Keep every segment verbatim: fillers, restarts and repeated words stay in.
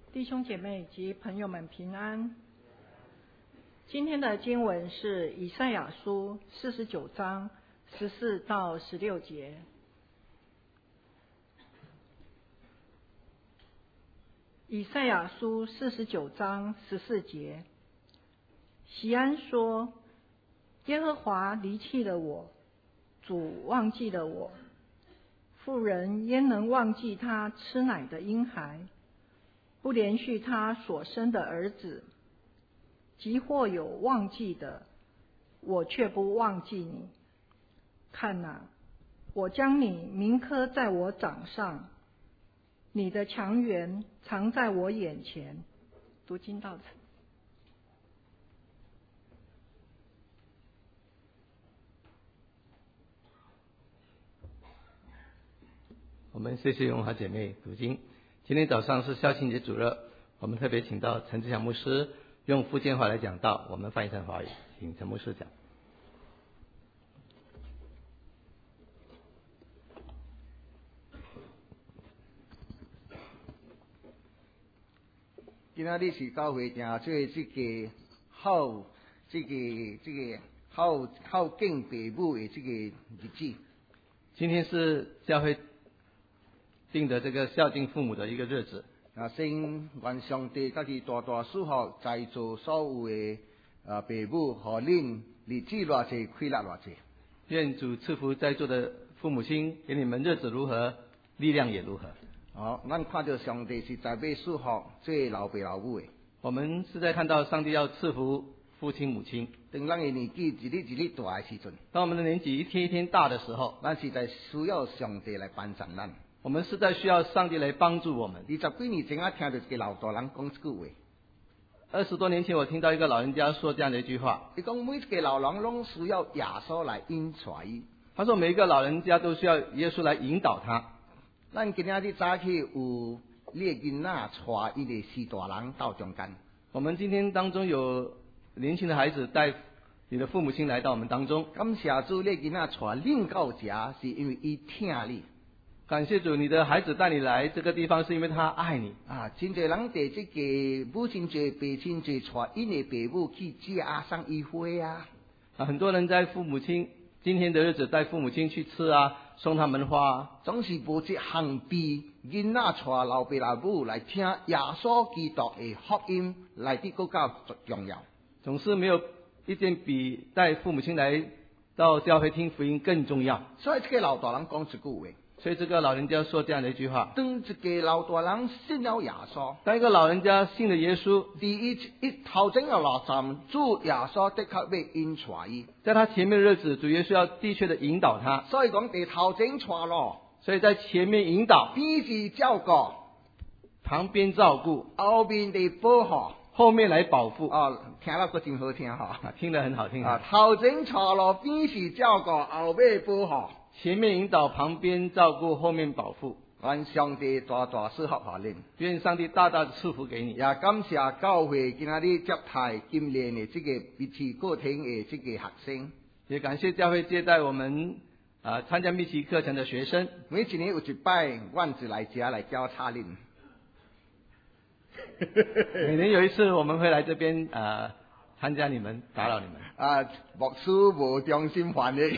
弟兄姐妹及朋友们平安。今天的经文是以赛亚书四十九章十四到十六节。以赛亚书四十九章十四节，锡安说：耶和华离弃了我，主忘记了我。妇人焉能忘记她吃奶的婴孩，不连续他所生的儿子？即或有忘记的，我却不忘记你。看哪，我将你铭刻在我掌上，你的强援藏在我眼前。读经到此。 我们谢谢荣华姐妹读经。今天早上是孝亲节主日，我们特别请到陈志祥牧师用福建话来讲道，我们翻译成华语，请陈牧师讲。 今仔日是教会正做这个孝，这个这个孝孝敬父母的这个日子。 今天是教会定的这个孝敬父母的一个日子。 啊，先愿上帝家己大大祝福在座所有的啊父母，和恁日子偌济，快乐偌济。 愿主赐福在座的父母亲，给你们日子如何，力量也如何。 哦，咱看到上帝是在要祝福这老爸老母的。 我们是在看到上帝要赐福父亲母亲。 当咱的年纪一日一日大的时阵， 当我们的年纪一天一天大的时候， 咱是在需要上帝来帮助咱。 我们是在需要上帝来帮助我们。 二十几年前啊，听到一个老大人讲一句话。 二十多年前，我听到一个老人家说这样的一句话。 他讲每一个老人拢需要耶稣来引带伊。 他说每一个老人家都需要耶稣来引导他。 咱今仔日早起有你的囡仔带伊个四大人到中间。 我们今天当中有年轻的孩子带你的父母亲来到我们当中。 感谢主，你的囡仔带恁到这，是因为伊听你。 感谢主，你的孩子带你来这个地方，是因为他爱你啊！真侪人在这个母亲节、父亲节带因的父母去吃送伊花啊！ 啊，很多人在父母亲今天的日子带父母亲去吃啊，送他们花啊， 总是无一项比囡仔带老爸老母来听耶稣基督的福音来得更加重要。 总是没有一件比带父母亲来到教会听福音更重要。 所以这个老大人讲一句话。 所以这个老人家说这样的一句话： 当一个老大人信了耶稣， 当一个老人家信了耶稣， 第一一头前有六站，主耶稣的确要引带伊， 在他前面的日子，主耶稣要的确的引导他。 所以讲在头前带路， 所以在前面引导， 边是照顾， 旁边照顾， 后面的保护， 后面来保护。 哦，听了个真好听哈， 听得很好听啊！头前带路，边是照顾，后面保护。 前面引导，旁边照顾，后面保护。 愿上帝大大赐福给恁， 愿上帝大大的赐福给你。 也感谢教会今仔日接待今年的这个彼此课程的这个学生， 也感谢教会接待我们啊、呃、参加密集课程的学生。 每一年有一摆，阮就来家来教差恁。 每年有一次，我们会来这边呃参加你们，打扰你们。 啊，牧师无中心烦的。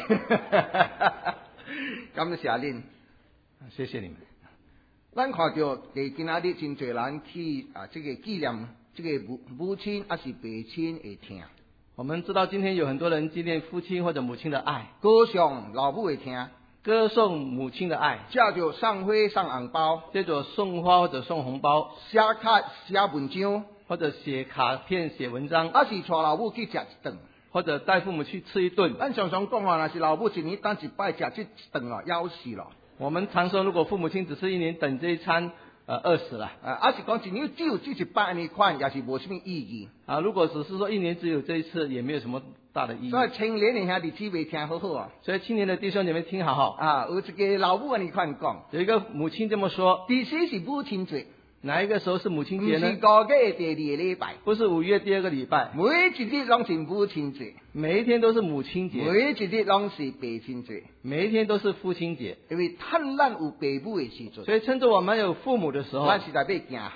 感谢恁， 谢谢你们。 咱看到在今仔日真侪人去啊，这个纪念这个母母亲还是父亲的疼。 我们知道今天有很多人纪念父亲或者母亲的爱， 歌颂老母的疼， 歌颂母亲的爱， 借着送花送红包， 接着送花或者送红包， 写卡写文章， 或者写卡片写文章， 还是带老母去吃一顿。 或者带父母去吃一顿。 咱常常讲话，若是老母一年等一摆吃这一顿了，夭死了。 我们常说，如果父母亲只是一年等这一餐，呃，饿死了。 啊，还是讲一年只有这一摆呢款，也是无什么意义。 啊，如果只是说一年只有这一次，也没有什么大的意义。 所以青年的兄弟姊妹听好好啊。 所以青年的弟兄姐妹听好好啊，有一个老母安尼款讲， 有一个母亲这么说： 第四是母亲节。 哪一个时候是母亲节呢？ 不是五月第二个礼拜， 不是五月第二个礼拜， 每一日拢是母亲节， 每一天都是母亲节， 每一日拢是父亲节， 每一天都是父亲节。 因为趁咱有父母的时阵， 所以趁着我们有父母的时候， 咱是在要行孝，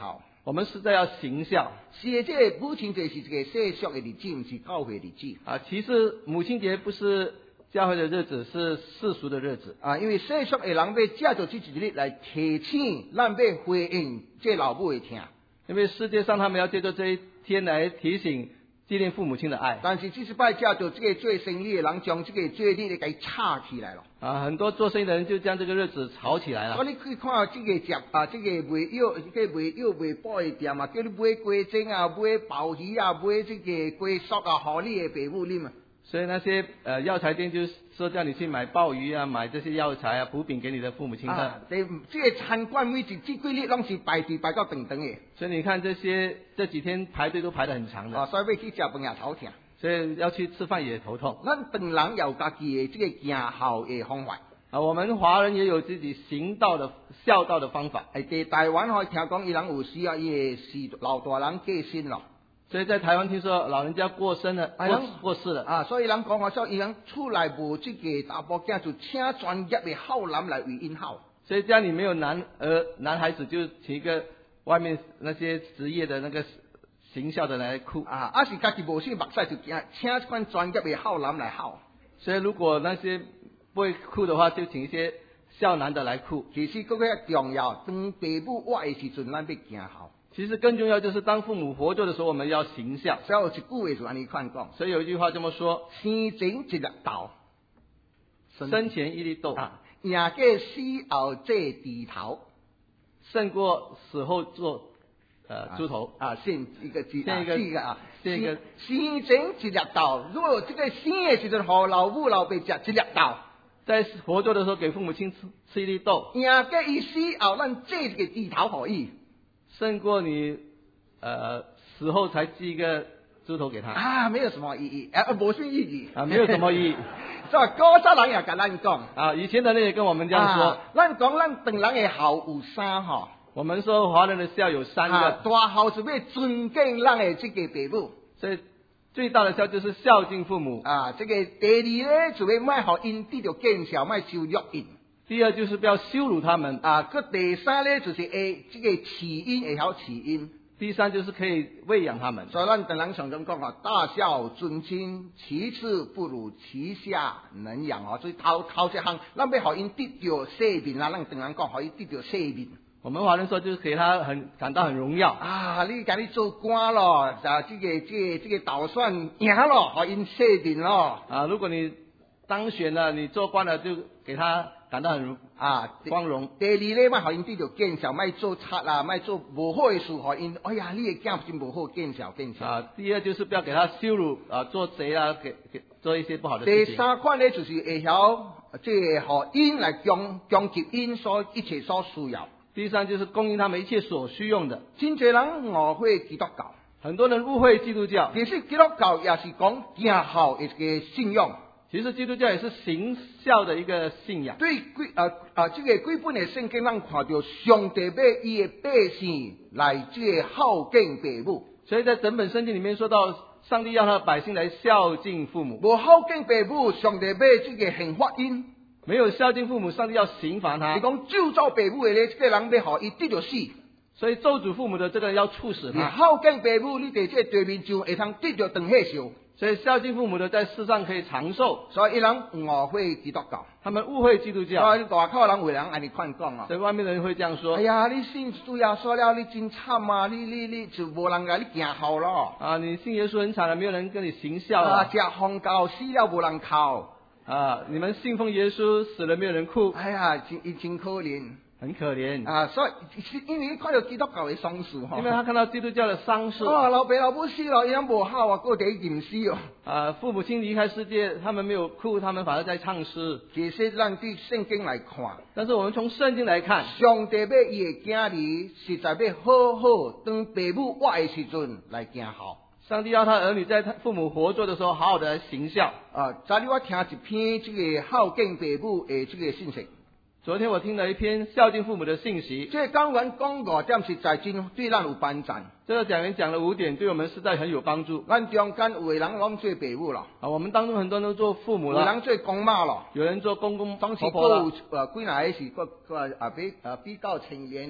我们实在要行孝。 是的，这个母亲节是一个世俗的日子，不是教会的日子。 啊，其实母亲节不是教会的日子，是世俗的日子。 啊，因为世俗的人要借着这一日来提醒咱要回应这老母的疼。 因为世界上他们要借着这一天来提醒、纪念父母亲的爱。 但是这次拜借着这个做生意的人，将这个做日给它插起来了。 啊，很多做生意的人就将这个日子炒起来了。 所以你可以看这个节啊，这个卖药、这个卖药卖宝的店啊，叫你买鸡精啊，买鲍鱼啊，买这个鸡酥啊，好你的父母啉啊。 所以那些呃药材店就说叫你去买鲍鱼啊，买这些药材啊、补品给你的父母亲喝。 啊，这这个餐馆每一这几日拢是排队排到长长的。 所以你看这些这几天排队都排得很长的。 啊，所以要去吃饭也头疼。 所以要去吃饭也头痛。 咱唐人有家己的这个行孝的方法。 啊，我们华人也有自己行道的孝道的方法。 哎，在台湾可以听讲，伊人有时啊，伊会是老大人过身了。 所以在台湾听说老人家过身了，过过世了啊，所以人讲话说，伊人厝内无这个大伯囝，就请专业的孝男来为因孝。 所以家里没有男儿男孩子，就请一个外面那些职业的那个行孝的来哭啊，啊是家己无信目屎，就请请一款专业的孝男来孝。 所以如果那些不会哭的话，就请一些孝男的来哭。 其实更加重要，当父母活的时阵，咱要行孝。 其实更重要就是当父母活着的时候，我们要行孝。 所以有一句话就安尼看讲， 所以有一句话这么说： 生前一粒豆， 生前一粒豆， 啊，赢过死后这猪头， 胜过死后做呃猪头啊，现一个字， 现一个一个啊， 现一个生前一粒豆，如果这个生的时阵，和老母老爸食一粒豆。 在活着的时候给父母亲吃吃一粒豆， 赢过伊死后，咱这一个猪头给伊。 胜过你呃死后才寄一个猪头给他啊，没有什么意义，啊，无什么意义啊，没有什么意义。 所以古早人也甲咱讲啊，以前的人也跟我们这样说。 啊、咱讲咱唐人的孝有三哈， 我们说华人的孝有三个。 啊、大孝是要尊敬咱的这个父母， 所以最大的孝就是孝敬父母啊。这个第二咧，就要卖互因得到见孝，卖羞辱因。 第二就是不要羞辱他们啊，个第三咧就是诶，这个饲因会晓饲因。 第三就是可以喂养他们。 所以咱唐人常常讲啊，大孝尊亲，其次不如其下能养哦。所以头头一项，咱要互因得到生命啊，咱唐人讲，互因得到生命。 我们华人说就是给他很感到很荣耀啊！你甲你做官咯，啊，这个这个这个倒算赢咯，互因生命咯。 啊，如果你当选了，你做官了，就给他感到很啊光荣。 第二咧，莫互因得到见效，莫做贼啦，莫做无好的事，互因哎呀，你的囝真无好，见效见效。 啊，第二就是不要给他羞辱啊，做贼啊，给给做一些不好的事情。 第三款咧，就是会晓这个互因来供供给因所一切所需要。 第三就是供应他们一切所需用的。 真侪人误会基督教， 很多人误会基督教。 其实基督教也是讲行孝的一个信仰。 其实基督教也是行孝的一个信仰。 对，几啊啊，这个几本的圣经，咱看到上帝要伊的百姓来这个孝敬父母。 所以在整本圣经里面说到，上帝要他的百姓来孝敬父母。 无孝敬父母，上帝要这个刑罚因。 没有孝敬父母，上帝要刑罚他。 你讲咒詛父母的咧，这个人要互伊得着死。 所以咒诅父母的这个人要处死他。 你孝敬父母，你在这个地面上会通得着长寿寿。 所以孝敬父母的在世上可以长寿。 所以一人误会基督教， 他们误会基督教。 所以外口人为人安尼看讲啊。 所以外面的人会这样说： 哎呀，你信主耶稣了，你真惨啊！你你你就无人甲你行孝咯。 啊，你信耶稣很惨了，没有人跟你行孝啊。 啊，食奉教死了无人靠。 啊，你们信奉耶稣死了没有人哭。 哎呀，真伊真可怜。 很可怜啊，所以因为看到基督教的丧事哈， 因为他看到基督教的丧事， 哦，老爸老母死了，伊人无好啊，过第一吟诗哦。 啊，父母亲离开世界，他们没有哭，他们反而在唱诗。 其实咱对圣经来看， 但是我们从圣经来看， 上帝要伊的囝儿，实在要好好当父母活的时阵来行孝。 上帝要他儿女在他父母活着的时候，好好的来行孝。 啊，昨日我听一篇这个孝敬父母的这个信息。 昨天我听了一篇孝敬父母的信息， 这讲完讲五点，实在真对咱有帮助。 这个讲员讲了五点，对我们实在很有帮助。 咱中间有的人拢做父母了， 啊，我们当中很多人都做父母了， 有人做公妈了， 有人做公公当时婆婆了， 呃，几哪个是个个啊比啊比较青年的。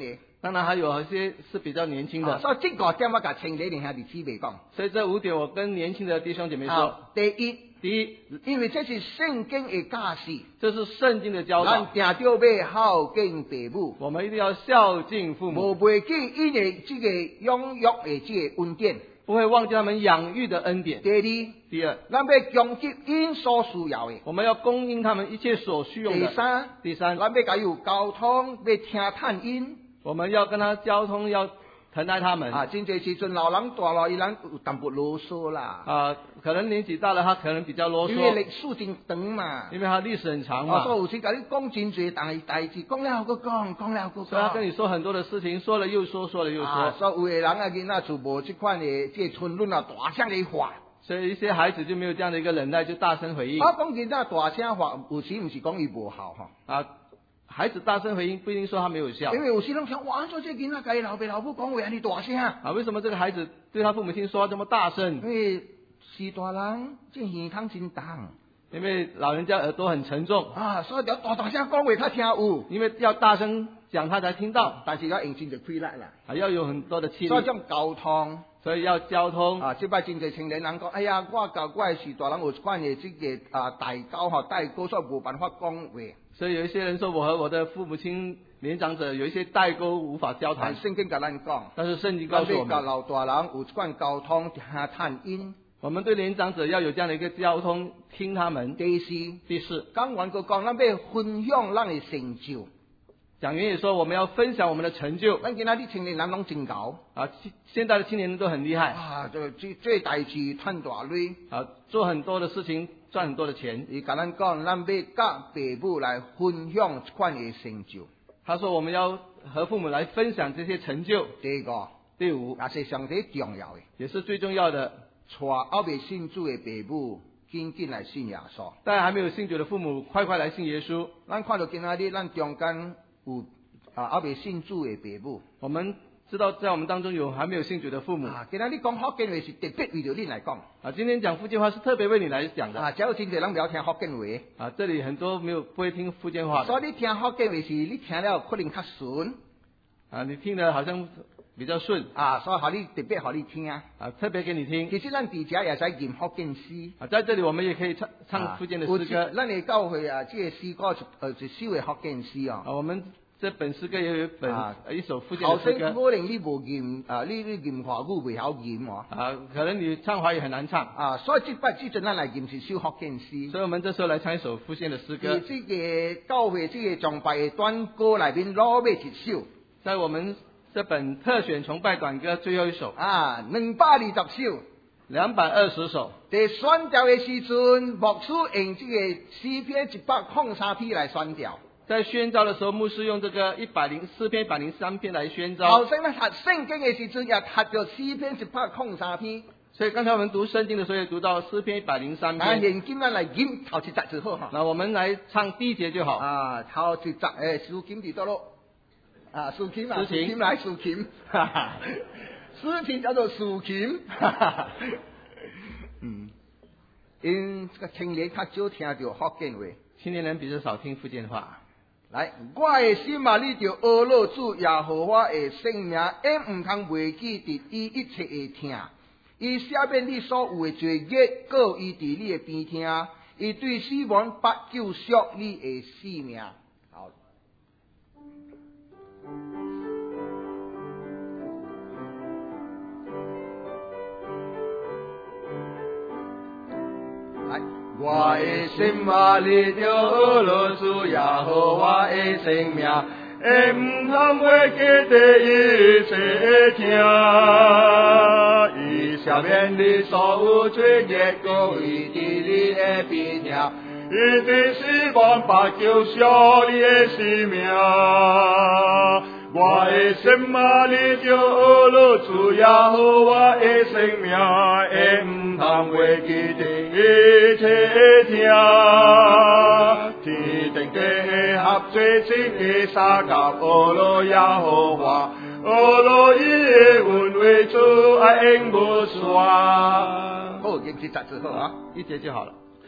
当然还有一些是比较年轻的。 啊、所以这个点我甲青年兄弟姊妹讲。 所以这五点我跟年轻的弟兄姐妹说。 啊、第一， 第一， 因为这是圣经的教示， 这是圣经的教导。 咱定着要孝敬父母， 我们一定要孝敬父母， 无忘记因为这个养育的这个恩典， 不会忘记他们养育的恩典。 第二， 第二， 咱要供给因所需要的， 我们要供应他们一切所需用的。 第三， 第三， 咱要甲有交通，要听探因， 我们要跟他交通，要疼爱他们。 啊，真侪时阵老人大了，伊人有淡薄啰嗦啦。 啊，可能年纪大了，他可能比较啰嗦。 因为历史真长嘛。 因为他历史很长嘛。 啊，所以有时甲你讲真侪大代志，讲了又讲，讲了又讲。 所以他跟你说很多的事情，说了又说，说了又说。 啊，所以有的人啊，囡仔就无这款的这村论啊，大声的话。 所以一些孩子就没有这样的一个忍耐，就大声回应。 啊，讲囡仔大声话，有时唔是讲伊无效哈。 啊。孩子大声回应不一定说他没有效， 因为有时人想，哇，做这囡仔甲伊老爸老母讲话安尼大声啊？为什么这个孩子对他父母亲说话这么大声？ 因为是大人，这耳孔真重。 因为老人家耳朵很沉重啊，所以要大大声讲话他听有。 因为要大声讲他才听到， 但是要用尽就亏力啦， 啊，要有很多的气力。 所以讲交通。 所以要交通啊！即摆真侪青年人讲，哎呀，我甲我的是大人有一款的这个啊代沟吼代沟，所以无办法讲话。 所以有一些人说我和我的父母亲年长者有一些代沟无法交谈。 圣经甲咱讲， 但是圣经告诉我们， 甲老大人有一款交通听探因。 我们对年长者要有这样的一个交通，听他们。 第四， 第四， 讲完个讲，咱要分享咱的成就。 讲员也说，我们要分享我们的成就。 咱今仔日青年人拢真高啊！现在的青年人都很厉害啊！这这这代志赚大钿啊，做很多的事情，赚很多的钱。 伊甲咱讲，咱要甲父母来分享这款的成就。 他说，我们要和父母来分享这些成就。 第五， 第五， 也是上最重要的， 也是最重要的。 带还未信主的父母，紧紧来信耶稣。 但还没有信主的父母，快快来信耶稣。 咱看到今仔日，咱中间有啊还未信主的父母。 我们知道，在我们当中有还没有信主的父母。 啊，今仔日讲福建话是特别为着恁来讲。 啊，今天讲福建话是特别为你来讲的。 啊，只有真侪人不要听福建话。 啊，这里很多没有不会听福建话的。 所以你听福建话是，你听了可能较顺。 啊，你听的好像比较顺啊，所以好你特别好你听啊， 啊，特别给你听。 其实咱伫遮也使念福建诗啊，在这里我们也可以唱唱福建的诗歌。 咱的教会啊，这个诗歌呃一首的福建诗哦。 啊，我们这本诗歌也有一本、啊、一首福建的诗歌。 后生可能你无念啊，你你念华语袂晓念哦。 啊，可能你唱华语很难唱啊，所以这摆这阵咱来念是首福建诗。 所以我们这时候来唱一首福建的诗歌。 这个教会这个崇拜的短歌里面攞尾一首， 在我们这本特选崇拜短歌最后一首啊，两百二十首， 两百二十首。 在宣调的时阵，牧师用这个诗篇一百零三篇来宣调。 在宣召的时候，牧师用这个一百零四篇、一百零三篇来宣召。 后生咧读圣经的时阵，也读着诗篇一百零三篇。 所以刚才我们读圣经的时候，也读到诗篇一百零三篇。 啊，现今咱来念头一节就好哈。 那我们来唱第一节就好。 啊，头一节诶，诗琴伫倒咯。啊，抒琴啊， 抒琴， 琴来抒琴，哈哈，诗情叫做抒琴，哈哈，嗯，因这个青年较少听到福建话， 青年人比较少听福建话。 来，我的心啊，你着阿罗主耶和华的圣名，永唔通忘记伫伊一切的听，伊赦免你所有的罪孽，告伊伫你的边听，伊对死亡不救赎你的性命。好。来，我的心啊，你着阿罗主耶和华的圣名，会唔通忘记第一切听，伊赦免你所有罪孽，告伊伫你的边听，伊对死亡不救赎你的性命。我的心啊，你着阿罗主耶和华的圣名，会唔通忘记第一切听，天定地合最真的三甲阿罗耶和华，阿罗伊的恩惠主爱永无衰。好，念一节就好啊， 一节就好了。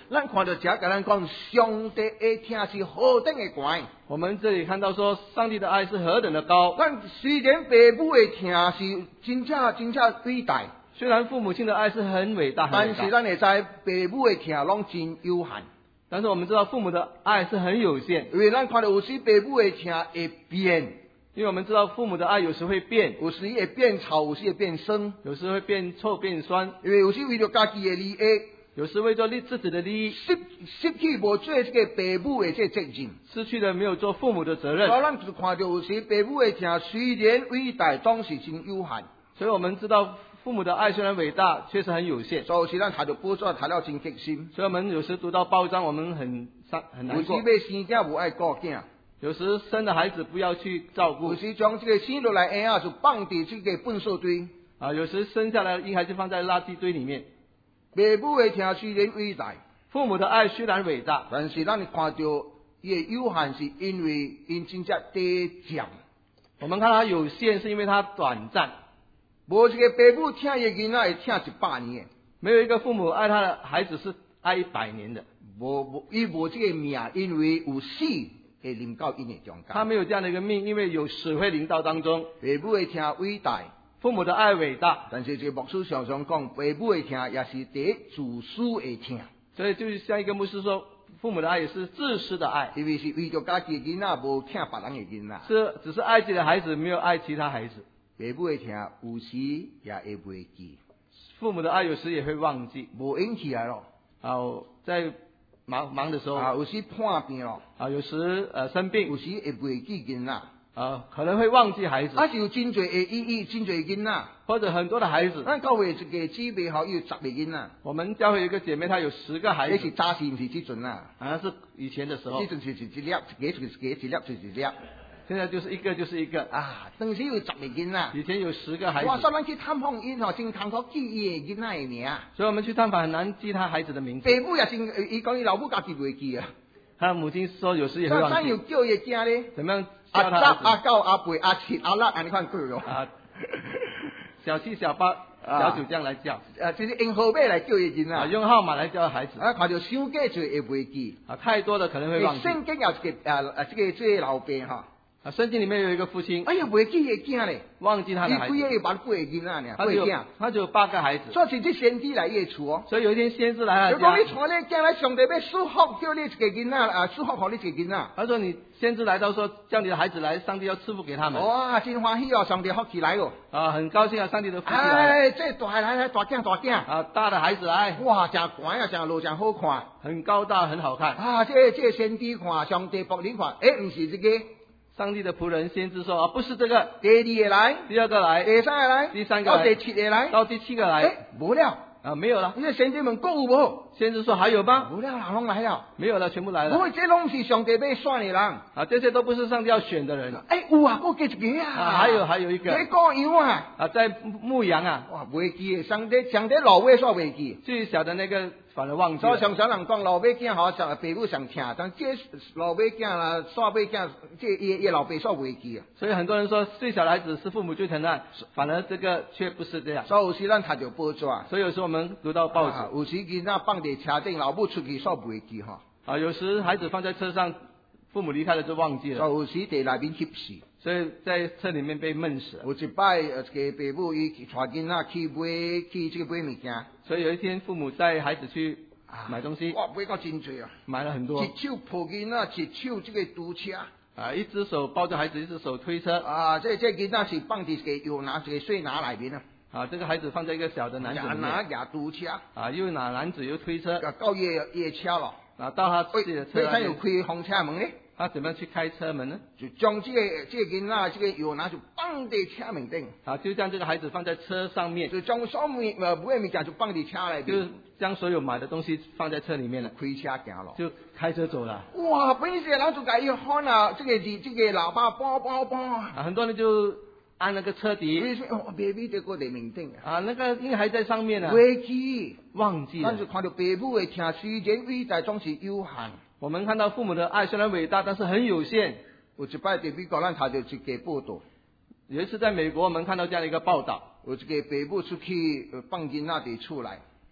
咱看到这甲咱讲，上帝的听是何等的悬。 我们这里看到说，上帝的爱是何等的高。 咱虽然父母的听是真正真正伟大， 虽然父母亲的爱是很伟大，很但伟大是咱会知父母的听拢真有限。 但是我们知道父母的爱是很有限， 因为咱看到有时父母的听会变， 因为我们知道父母的爱有时会变， 有时会变臭，有时会变酸， 有时会变臭变酸， 因为有时为了家己的利益， 有时为了自己的利益， 失失去无做这个父母的这责任， 失去了没有做父母的责任。 所以咱就看到有时父母的听虽然伟大，总是真有限。 所以我们知道父母的爱虽然伟大，确实很有限。 所以有时咱读到报纸读了真激心， 所以我们有时读到报章，我们很伤很难过。 有时要生囝无爱顾囝， 有时生的孩子不要去照顾有时将这个生落来婴儿就放伫这个粪扫堆。 啊，有时生下来的婴孩就放在垃圾堆里面。 父母的听虽然伟大， 父母的爱虽然伟大， 但是咱看到伊的有限，是因为因真正短暂。 我们看它有限，是因为它短暂。 无一个父母听伊囡仔会听一百年的， 没有一个父母爱他的孩子是爱一百年的。 无无伊无这个命，因为有死会临到因的中间。 他没有这样的一个命，因为有死会临到当中。 父母的听伟大， 父母的爱伟大， 但是这牧师常常讲，父母的听也是第自私的听。 所以就像一个牧师说，父母的爱也是自私的爱， 因为是为着家己的囡仔，无听别人的囡仔。 是只是爱自己的孩子，没有爱其他孩子。 父母的听有时也会袂记， 父母的爱有时也会忘记， 无应起来咯。 啊，在忙忙的时候啊，有时破病咯， 啊，有时呃生病， 有时会袂记囡仔。 啊，可能会忘记孩子， 啊，是有真侪的意义，真侪囡仔。 或者很多的孩子。 咱教会一个姊妹吼，有十个囡仔。 我们教会有一个姐妹，她有十个孩子。 那是早时唔是即阵啦， 好像是以前的时候。 即阵就是一粒，一个就是一个，一粒就是一粒。 现在就是一个就是一个啊，当时有十个囡仔。 以前有十个孩子。 哇，说咱去探访因吼，真通考记伊的囡仔的名。 所以我们去探访很难记他孩子的名字。 父母也真，伊讲伊老母家己袂记啊。 他母亲说有时也会忘记。 那咱又叫伊囝咧？ 怎么样？ 阿十、阿九、阿八、阿七、阿六，安尼看句哦。 啊，小七、小八、小九这样来叫。 啊，就是用号码来叫伊囡仔。 啊，用号码来叫孩子。 啊，看到伤过就会袂记。 啊，太多的可能会忘记。 圣经有一个啊啊，这个这个老爸哈。 啊，圣经里面有一个父亲。 哎呀，袂记伊囝咧。 忘记他的孩子。 伊几个万八个囡仔呢？ 他只有他只有八个孩子。 所以是这先知来伊厝哦。 所以有一天先知来他家。 如果你带你囝来，上帝要祝福叫你一个囡仔啊，祝福互你一个囡仔。 他说你先知来到说叫你的孩子来，上帝要赐福给他们。 哇，真欢喜哦，上帝福气来哦。 啊，很高兴啊，上帝的福气来了。 哎，这大来来大囝大囝。 啊，大的孩子来。 哇，真乖啊，真路真好看。 很高大，很好看。 啊，这这先知看，上帝仆人看，哎，不是这个。 上帝的仆人先知说啊，不是这个。 第二个来， 第二个来， 第三个来， 第三个来， 到第七个来， 到第七个来。 哎，无了啊，没有了。 那先知们讲有无？ 先知说还有吗？ 无了，人拢来了。 没有了，全部来了。 不，这拢是上帝要选的人啊，这些都不是上帝要选的人。 哎，有啊，我记一个啊。 啊，还有还有一个。 在羔羊啊。 啊，在牧羊啊。 哇，袂记，上帝上帝老尾煞袂记。 最小的那个反而忘记。 所以常常人讲老尾囝好，上父母上听，但这老尾囝啦、煞尾囝，这伊伊老爸煞袂记啊。 所以很多人说最小的孩子是父母最疼爱，反而这个却不是这样。 所以有时咱读着报纸， 所以有时候我们读到报纸， 啊、有时囡仔放在车顶，老母出去煞袂记哈。 啊，有时孩子放在车上，父母离开了就忘记了。 所以有时在内面翕死。 所以在车里面被闷死了。 有一摆，呃，这个父母伊带囡仔去买去这个买物件。 所以有一天父母带孩子去买东西。 哇，买到真多啊！ 买了很多。 一手抱囡仔，一手这个推车。 啊，一只手抱着孩子，一只手推车。 啊，这这囡仔是放伫一个油拿一个水拿里面啊。 啊，这个孩子放在一个小的篮子里面。 拿拿推车。 啊，又拿篮子又推车。 到夜夜车了。 啊，到他自己的车。 他有开红车门呢。 他怎么样去开车门呢？ 就将这个这个囡仔这个油拿就放在车门顶。 啊，就将这个孩子放在车上面。 就将所有呃买物件就放在车里面。 就将所有买的东西放在车里面了。 开车行了。 就开车走了。 哇！本时人就甲伊喊啊，这个这个喇叭叭叭叭。 啊，很多人就按那个车底。 哦 ，baby 这个在面顶啊，那个因为还在上面呢。 忘记。 忘记了。 但是看到父母的听，虽然伟大，总是有限。 我们看到父母的爱虽然伟大，但是很有限。 有一摆在美国，咱读到一个报道。 有一次在美国，我们看到这样的一个报道。 有一个父母出去放囡仔伫厝内。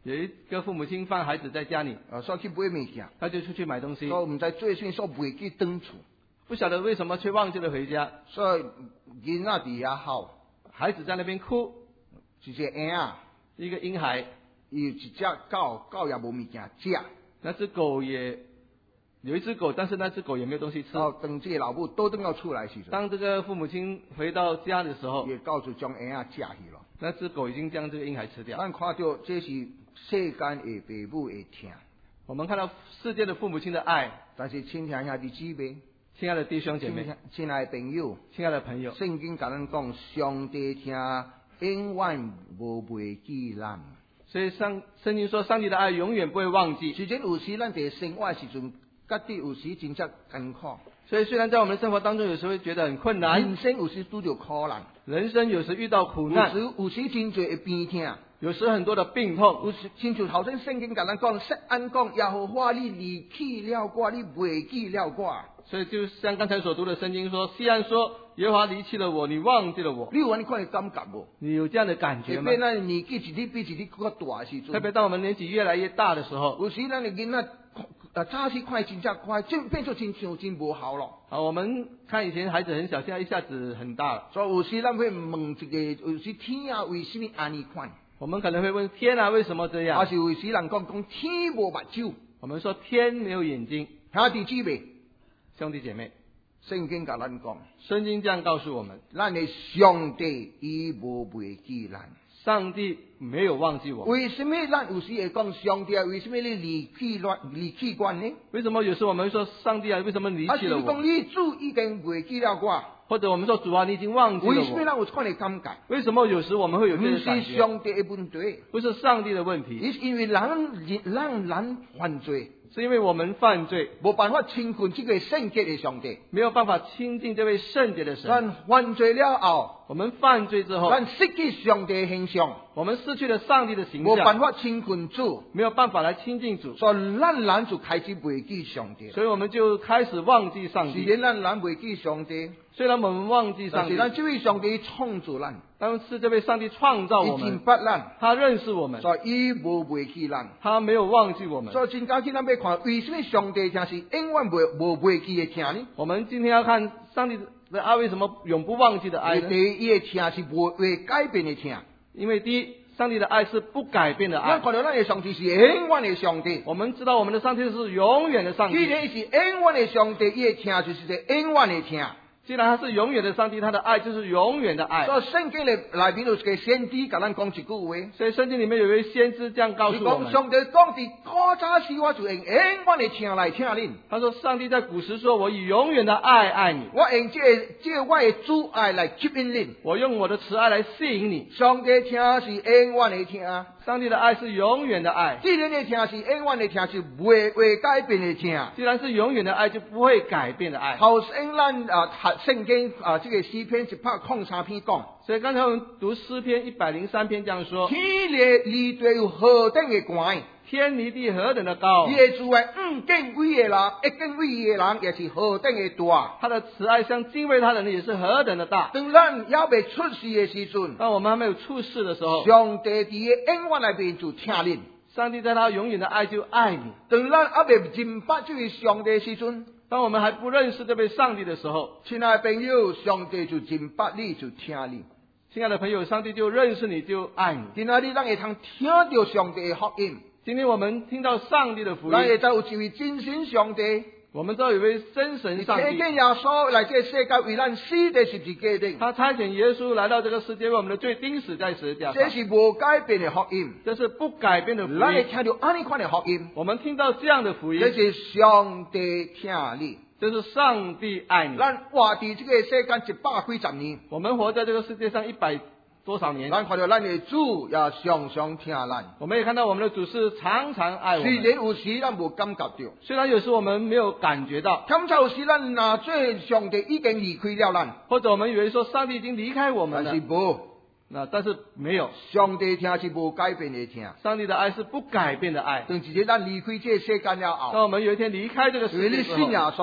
有一个父母亲放孩子在家里， 啊，所以去买物件， 他就出去买东西， 所以唔知做啥，所以袂记转厝， 不晓得为什么却忘记了回家。 所以囡仔伫遐哭， 孩子在那边哭， 一个婴仔， 一个婴孩， 伊有一只狗，狗也无物件食。 那只狗也有一只狗，但是那只狗也没有东西吃。 哦，当这个老母倒转到厝来时阵， 当这个父母亲回到家的时候， 伊狗就将婴仔食去了。 那只狗已经将这个婴孩吃掉。 咱看到这是世间的父母的疼， 我们看到世界的父母亲的爱， 但是亲兄兄弟姊妹， 亲爱的弟兄姐妹， 亲爱的朋友， 亲爱的朋友， 圣经甲咱讲，上帝听永远无忘记咱。 所以上圣经说，上帝的爱永远不会忘记。 虽然有时咱伫生活的时阵，家己有时真正艰苦， 所以虽然在我们的生活当中有时会觉得很困难， 人生有时拄着苦难， 人生有时遇到苦难， 有时有时真侪的病痛。 有时很多的病痛， 有时亲像头先圣经甲咱讲，说安讲耶和华你离弃了我，你忘记了我。 所以就像刚才所读的圣经说，西安说耶和华离弃了我，你忘记了我。 你有安尼款的感觉无？ 你有这样的感觉吗？ 特别咱年纪一日比一日搁大的时阵， 特别当我们年纪越来越大的时候， 有时咱的囡仔啊，早起看真正快，真变做真像真无效咯。 啊，我们看以前孩子很小，现在一下子很大了。 所以有时咱会问一个，有时天啊，为什么安尼款？ 我们可能会问天啊，为什么这样？ 还是有时人讲讲天无目睭， 我们说天没有眼睛。 兄弟姊妹， 兄弟姐妹， 圣经甲咱讲， 圣经这样告诉我们， 咱的上帝伊无忘记咱。 上帝没有忘记我们。 为什么咱有时会讲上帝啊？为什么你离弃我离弃我呢？ 为什么有时我们说上帝啊？为什么离弃了我？ 啊，是讲你主已经忘记了我。 或者我们说主啊，你已经忘记了我。 为什么咱有这款的感觉？ 为什么有时我们会有这个感觉？ 不是上帝的问题， 不是上帝的问题， 是因为人人人犯罪， 是因为我们犯罪， 没办法亲近这个圣洁的上帝， 没有办法亲近这位圣洁的神。 咱犯罪了后， 我们犯罪之后， 咱失去上帝的形象， 我们失去了上帝的形没办象， 法亲近主， 没有办法来亲近主， 所以咱人就开始忘记上帝。 所以我们就开始忘记上帝。 虽然咱人忘记上帝， 虽然我们忘记上帝， 但是咱这位上帝创造咱， 但是这位上帝创造我已经们， 捌咱， 他认识我们， 所以伊无忘记咱。 他没有忘记我们。 所以真假去咱要看，为什么上帝听是永远无无忘记的听呢？ 我们今天要看上帝的爱为什么永不忘记的爱呢？ 第一，伊的听是无会改变的听。 因为第一，上帝的爱是不改变的爱咱。看到咱的上帝是永远的上帝， 我们知道我们的上帝是永远的上帝。 既然是永远的上帝，伊的听就是一个永远的听。 既然他是永远的上帝，他的爱就是永远的爱。 所以圣经里内面有一个先知甲咱讲一句话， 所以圣经里面有一位先知这样告诉我们： 上帝讲伫古早时，我就用永远的听来听恁。 他说，上帝在古时说，我以永远的爱爱你， 我用这个这个我的主爱来吸引恁。 我用我的慈爱来吸引你。 上帝听是永远的听， 上帝的爱是永远的爱。 既然的听是永远的听，是袂会改变的听。 既然是永远的爱，就不会改变的爱。 头先咱啊读圣经啊，这个诗篇一百空三篇讲， 所以刚才我们读诗篇一百零三篇这样说： 天离离地有何等的悬， 天离地何等的高， 耶稣的五敬畏的人，一敬畏的人也是何等的大。 他的慈爱像敬畏他的人也是何等的大。 当咱还未出世的时阵， 当我们还没有出世的时候， 上帝伫个永远内面就听恁。 上帝在他永远的爱就爱你。 当咱还未认捌这位上帝的时阵， 当我们还不认识这位上帝的时候， 亲爱的朋友，上帝就认捌你，就听你。 亲爱的朋友，上帝就认识你，就爱你。 今仔日咱会通听到上帝的福音， 今天我们听到上帝的福音， 咱会知道有一位真神上帝， 我们知道有位真神上帝， 差遣耶稣来这世界为咱死在十字架顶， 他差遣耶稣来到这个世界，为我们的罪钉死在十字架上。 这是无改变的福音， 这是不改变的福咱会音。 听到安尼款的福音， 我们听到这样的福音， 这是上帝听你。 这是上帝爱你。 咱活伫这个世间一百几十年， 我们活在这个世界上一百多少年， 咱看到咱的主也常常听咱。 我们也看到我们的主是常常爱我虽们。 然有时咱无感觉到， 虽然有时我们没有感觉到， 感觉有时咱若做上帝已经离开了咱， 或者我们以为说上帝已经离开我们了， 但是无， 那但是没有。 上帝听是无改变的听。 上帝的爱是不改变的爱。 等一日咱离开这个世间了后， 当我们有一天离开这个因为你世界之后， 信耶稣，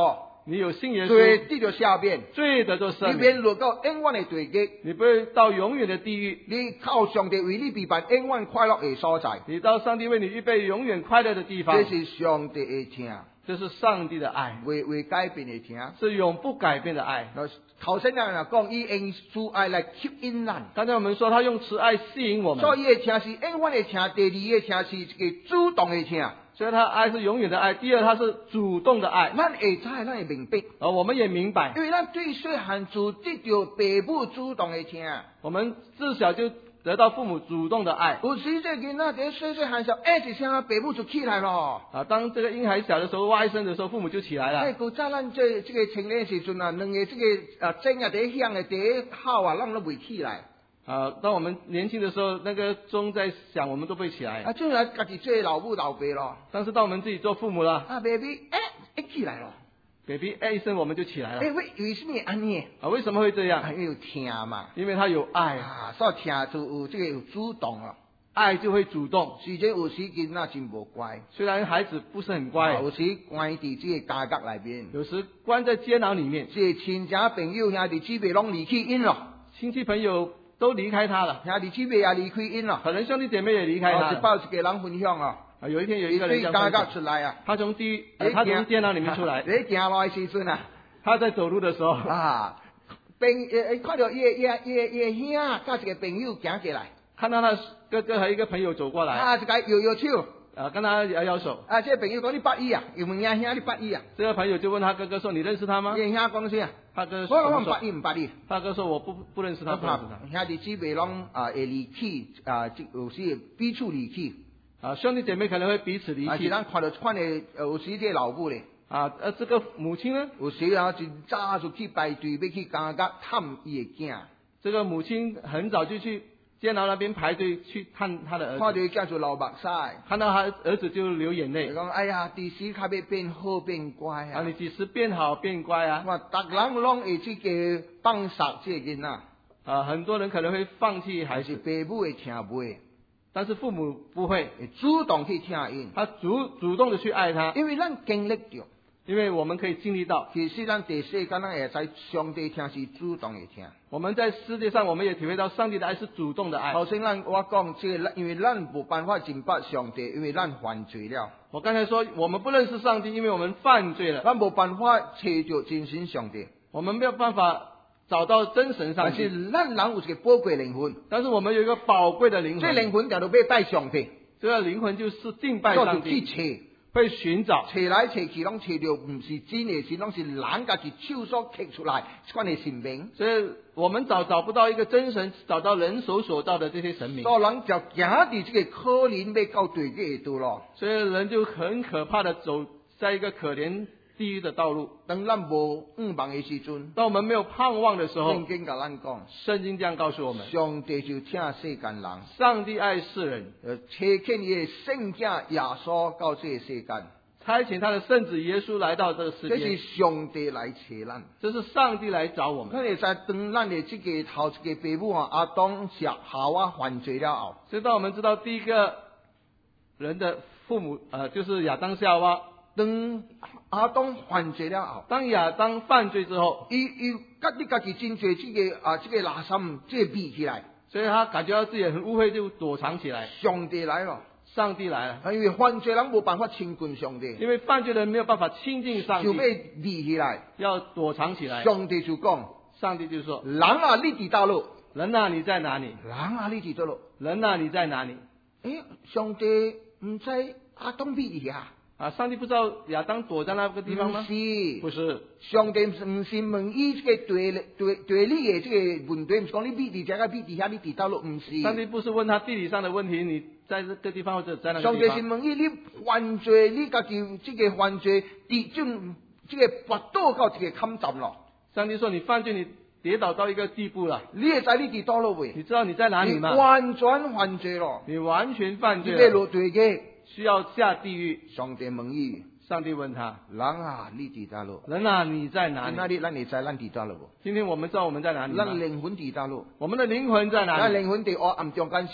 你有信耶稣， 罪得到赦免， 罪得到赦免， 你免落到永远的地狱， 你不会到永远的地狱， 你靠上帝为你备办永远快乐的所在。 你到上帝为你预备永远快乐的地方。 这是上帝的听， 这是上帝的爱， 未未改变的听。 是永不改变的爱。 头先人也讲，伊用慈爱来吸引咱。 刚才我们说，他用慈爱吸引我们， 所以伊的听是永远的听，第二个听是一个主动的听。 所以他爱是永远的爱。第二，他是主动的爱。 咱会知，咱会明白， 而我们也明白， 因为咱对细汉就得到父母主动的听。 我们自小就得到父母主动的爱。 有时这囡仔在细细汉时候，哎一声，父母就起来了。 啊，当这个婴孩小的时候，哇一声的时候，父母就起来了。 哎，古早咱这这个青年时阵啊，两个这个啊钟啊，第一响的第一号啊，咱都未起来。 啊，当我们年轻的时候，那个钟在响，我们都不会起来。 啊，将来家己做老母老爸咯。 但是当我们自己做父母了， 啊 ，baby， 哎，一起来了 ，baby 哎一声我们就起来了。 哎，为为什么安尼？ 啊，为什么会这样？ 因为有听嘛。 因为他有爱啊，所以听就有这个有主动了。 爱就会主动。 虽然有时囡仔真无乖， 虽然孩子不是很乖， 有时关伫这个家角内面， 有时关在监牢里面， 这亲戚朋友兄弟姊妹拢离弃因了， 亲戚朋友都离开他了， 兄弟姊妹也离开因了， 可能兄弟姐妹也离开他了。 一报一个人分享啊。 啊，有一天有一个人从家角出来啊， 他从地狱，呃、他从监牢里面出来， 你行路的时阵啊， 他在走路的时候啊，朋呃看到伊伊伊伊兄甲一个朋友行过来， 看到他哥哥和一个朋友走过来， 啊，一个摇摇手， 啊，跟他摇摇手， 啊，这个朋友讲你捌伊啊，又问兄兄你捌伊啊， 这个朋友就问他哥哥说：“你认识他吗？” 伊兄讲啥？ 他哥我说：“ 我唔捌伊，唔捌伊。” 他哥说：“我不不认识他，不认识他。” 兄弟姊妹拢啊会离弃啊，有时彼此离弃。 啊，兄弟姐妹可能会彼此离啊，是弃。 咱看到看的，有时这老母咧， 啊，呃，这个母亲呢？ 有时啊，真早就去排队要去家角探伊的囝。 这个母亲很早就去监牢那边排队去探他的儿子， 看到伊囝就流目屎， 看到他儿子就流眼泪。 讲哎呀，第时较要变好变乖啊！ 啊，你几时变好变乖啊？ 我逐人拢会这个放杀这个囡仔， 啊，很多人可能会放弃孩还是子， 父母会听袂， 但是父母不会， 会主动去听因， 他主主动的去爱他， 因为咱经历着。 因为我们可以经历到， 其实咱第世间咱会知上帝听是主动的听。 我们在世界上我们也体会到上帝的爱是主动的爱。 头先咱我讲这个，因为咱无办法认识上帝，因为咱犯罪了。 我刚才说我们不认识上帝，因为我们犯罪了， 咱无办法找着真神上帝， 我们没有办法找到真神上但帝。 是咱人有一个宝贵灵魂， 但是我们有一个宝贵的灵这魂， 灵魂就要拜拜上帝， 这个灵魂就是敬拜就上帝， 去找。 会寻找， 找来找去，拢找到唔是真的，是拢是人家己手所刻出来款的神明。 所以我们找找不到一个真神，找到人手所造的这些神明， 所以人就行伫这个可怜要到地狱的道路。 所以人就很可怕的走在一个可怜地狱的道路。 当咱无盼望的时阵， 当我们没有盼望的时候， 圣经甲咱讲， 圣经这样告诉我们： 上帝就听世间人， 上帝爱世人， 呃，差遣伊的圣子耶稣到这个世间， 差遣他的圣子耶稣来到这个世这是界， 上帝来找咱。 这是上帝来找我们。 咱会知当咱的这个头一个父母啊，阿当是夏娃犯罪了后， 所以当我们知道第一个人的父母，呃，就是亚当夏娃， 当阿当犯罪了后。 当亚当犯罪之后， 伊伊甲你家己真侪这个啊，这个垃圾这个闭起来， 所以他感觉到自己很污秽，就躲藏起来。 上帝来了， 上帝来了， 因为犯罪人无办法亲近上帝， 因为犯罪的人没有办法亲近上就要帝， 立起来。 要躲藏起来。 上帝就讲： 上帝就说人啊，你伫倒落？：“ 人啊，你在哪里？ 人啊，你伫倒落？ 人啊，你在哪里诶，上帝唔知阿当闭去啊？？” 啊，上帝不知道亚当躲在那个地方吗？ 是， 不是， 上帝唔是问伊这个地地地理的这个问题，唔是讲你闭伫遮个闭伫遐，你伫倒落，唔是。 上帝不是问他地理上的问题，你在这个地方或者在那个上帝地方。 是问伊，你犯罪，你家己这个犯罪，伫种这个跋倒到这个坎站咯。 上帝说你犯罪，你跌倒到一个地步了， 你会知你伫倒落未？ 你知道你在哪里你吗？ 完全犯罪咯， 你完全犯你要罪了， 落地狱。 需要下地狱。 上帝问伊： 上帝问他人啊，你伫倒落？ 人啊，你在哪那里？ 你咱会知咱伫倒落无？ 今天我们知道我们在哪里吗？ 咱灵魂伫倒落？ 我们的灵魂在哪里？ 咱灵魂伫黑暗中间是无？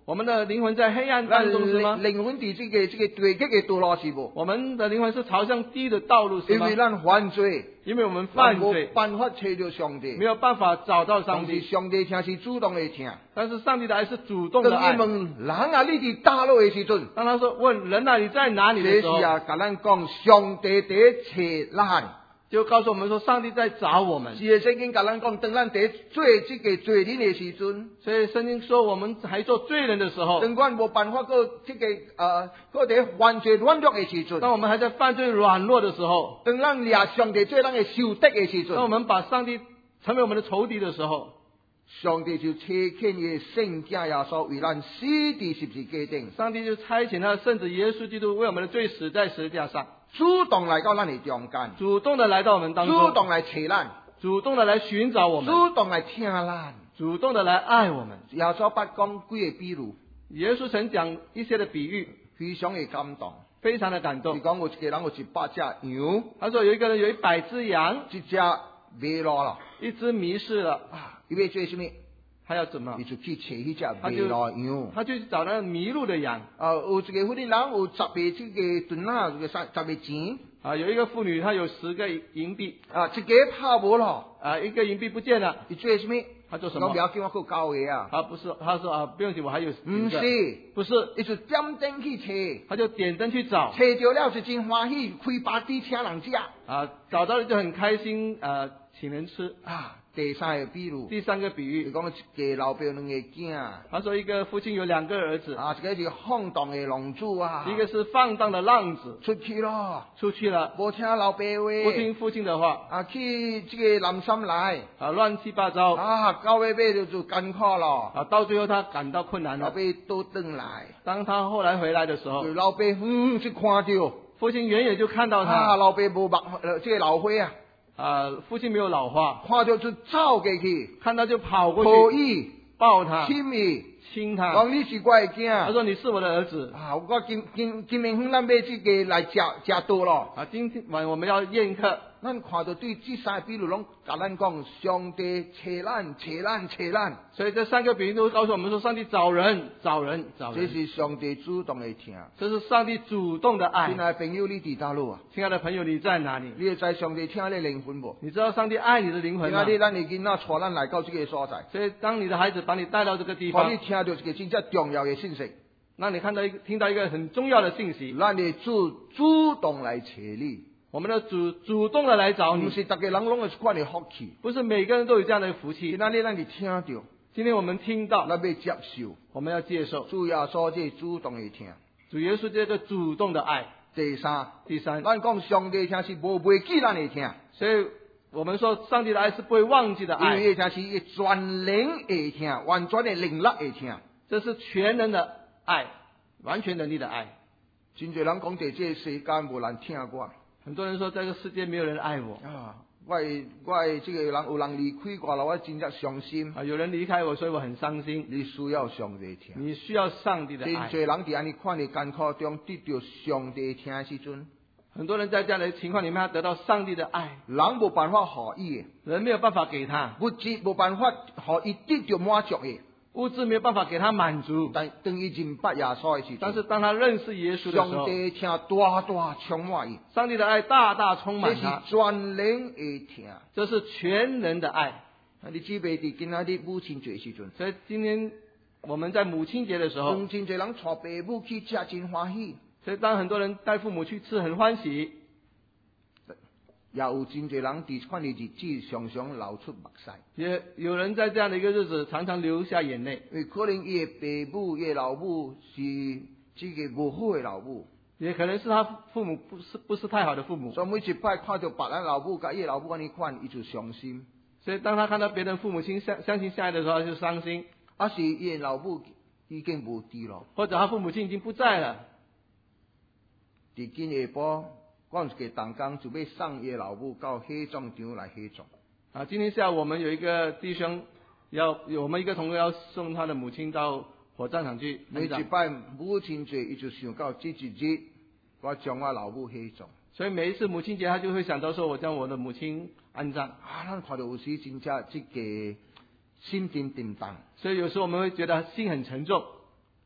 我们的灵魂在黑暗当中是吗？ 靈魂伫這個這個對極嘅道路是無？ 我們的靈魂是朝向地的道路是嗎？ 因為咱犯罪， 因為我們犯罪， 冇辦法找到上帝， 沒有辦法找到上帝。 但是上帝聽是主動的聽。 但是上帝的愛是主動的愛。 當伊問人啊，你伫倒落的時陣， 當他說問人啊，你在哪裡的時候， 這是啊，甲咱講上帝伫找咱。 就告訴我們說，上帝在找我們。 是聖經甲咱講，當咱在做這個罪人的時陣， 所以聖經說，我們還做罪人的時候， 當阮無辦法過這個呃，過在犯罪軟弱的時陣， 當我們還在犯罪軟弱的時候， 當咱掠上帝做咱的仇敵的時陣， 當我們把上帝成為我們的仇敵的時候， 上帝就差遣伊聖子耶穌為咱死在十字架頂， 上帝就差遣他的聖子耶穌基督為我們的罪死在十字架上。 主動來到咱的中間， 主動的來到我們當中， 主動來找咱， 主動的來尋找我們， 主動來聽咱， 主動的來愛我們。 耶穌捌講幾個比喻， 耶穌曾講一些的比喻， 非常的感動， 非常的感動。 是講有一個人有一百隻羊， 他說有一個人有一百隻羊， 一隻迷路了， 一隻迷失了， 啊，伊要做什麼？ 他要怎麼？ 伊就去找迄隻迷路羊， 他就去找那個迷路的羊。 啊，有一個婦人有十個這個盾啊，這個三十個錢。 啊，有一個婦女，她有十個銀幣， 啊，一個拍無咯， 啊，一個銀幣不見了， 伊做什麼？ 他做什麼？ 我不要叫我去交嘅啊！ 他不是，他說啊，不用緊，我還有。 唔是， 不是， 伊就點燈去找， 他就點燈去找， 找到了就真歡喜，開巴蒂請人食。 啊，找到了就很開心，啊，請人吃。 啊，第三個比喻， 第三個比喻， 佢講一個老爸兩個囝， 他說一個父親有兩個兒子， 啊，一個是放蕩嘅浪子啊， 一個是放蕩的浪子， 出去咯， 出去了， 無聽老爸話， 不聽父親的話， 啊，去這個南山來， 啊，亂七八糟， 啊，到尾尾就就艱苦咯， 啊，到最後他感到困難了， 老爸都轉來， 當他後來回來的時候， 老爸嗯就看到， 父親遠遠就看到他， 啊，老爸無目，呃，這個老花啊。 啊，父親沒有老化， 看到就走過去， 看到就跑過去， 抱伊抱他， 親伊， 親他， 講你是我的囝， 他說你是我的兒子， 啊，我今今今年份咱買這個來食食多咯， 啊，今天晚我們要宴客， 咱看到對這三個比喻攏甲咱講，上帝找咱找咱找咱， 所以這三個比喻都告訴我們說，上帝找人找人找人， 這是上帝主動的聽， 這是上帝主動的愛。 親愛的朋友，你佇倒路啊？ 親愛的朋友，你在哪裡？ 你會知上帝聽你靈魂無？ 你知道上帝愛你的靈魂嗎？ 今日咱的囡仔帶咱來到這個所在， 所以當你的孩子把你帶到這個地方， 讓你聽到一個真正重要的信息， 讓你看到一個聽到一個很重要的信息， 咱的主主動來找你。 我們的主主動的來找你， 不是大家人攏有這款的福氣， 不是每個人都有這樣的福氣。 今天咱就聽到， 今天我們聽到， 咱要接受， 我們要接受。 主耶穌這主動的聽， 主耶穌這個主動的愛。 第三， 第三， 咱講上帝聽是無忘記咱的聽， 所以我們說上帝的愛是不會忘記的愛， 因為聽是一個全能的聽，完全的能力的聽， 這是全能的愛，完全能力的愛。 真多人講在這個世間無人聽我。 很多人說，這個世界沒有人愛我啊！我我這個人有人離開我了，我真正傷心啊！有人離開我，所以我很傷心。 你需要上帝聽， 你需要上帝的愛。 真多人在安尼款的艱苦中得到上帝聽的時陣， 很多人在這樣的情況裡面，他得到上帝的愛， 人冇辦法給予， 人沒有辦法給他物質冇辦法給予得到滿足的。 物質沒有辦法給他滿足， 但當伊認識耶穌的時候， 但是當他認識耶穌的時候， 上帝聽大大充滿伊， 上帝的愛大大充滿他， 這是全能的聽， 這是全能的愛。 你記不記得今仔日母親節時陣？ 所以今天我們在母親節的時候， 真多人帶父母去吃真歡喜， 所以當很多人帶父母去吃很歡喜， 也有真多人在款的日子常常流出目屎， 也有人在這樣的一個日子常常流下眼淚， 因為可能伊的父母、伊的老母是這個無好的老母， 也可能是他父母不是不是太好的父母， 所以每一擺看到別人老母甲伊的老母安尼款，伊就傷心。 所以當他看到別人父母親相相親相愛的時候，他就傷心。 啊是伊的老母已經無佇咯， 或者他父母親已經不在了。 佇今下晡，我一個同工就要送伊的老母到火葬場來火葬。 啊，今天下午我們有一個弟兄要，我們一個同學要送他的母親到火葬場去每一擺母親節，伊就想到這一日，我將我老母火葬。 所以每一次母親節，他就會想到說，我將我的母親安葬。 啊，咱看到有時真正這個心沉沉重。 所以有時候我們會覺得心很沉重。